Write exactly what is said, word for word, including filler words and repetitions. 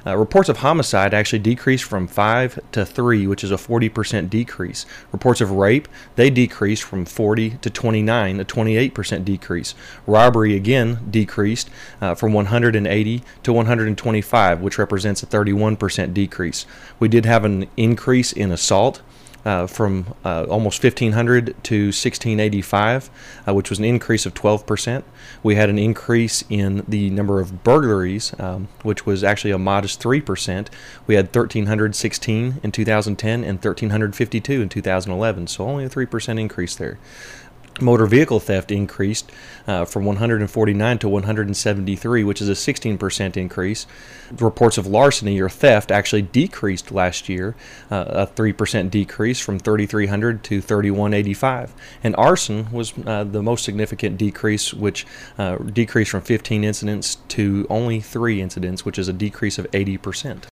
Uh, reports of homicide actually decreased from five to three, which is a forty percent decrease. Reports of rape, they decreased from forty to twenty-nine, a twenty-eight percent decrease. Robbery, again, decreased uh, from one hundred eighty to one hundred twenty-five, which represents a thirty-one percent decrease. We did have an increase in assault. Uh, from uh, almost fifteen hundred to sixteen eighty-five, uh, which was an increase of twelve percent. We had an increase in the number of burglaries, um, which was actually a modest three percent. We had one thousand three hundred sixteen in two thousand ten and one thousand three hundred fifty-two in two thousand eleven, so only a three percent increase there. Motor vehicle theft increased uh, from one hundred forty-nine to one hundred seventy-three, which is a sixteen percent increase. Reports of larceny or theft actually decreased last year, uh, a three percent decrease from thirty-three hundred to thirty-one eighty-five. And arson was uh, the most significant decrease, which uh, decreased from fifteen incidents to only three incidents, which is a decrease of eighty percent.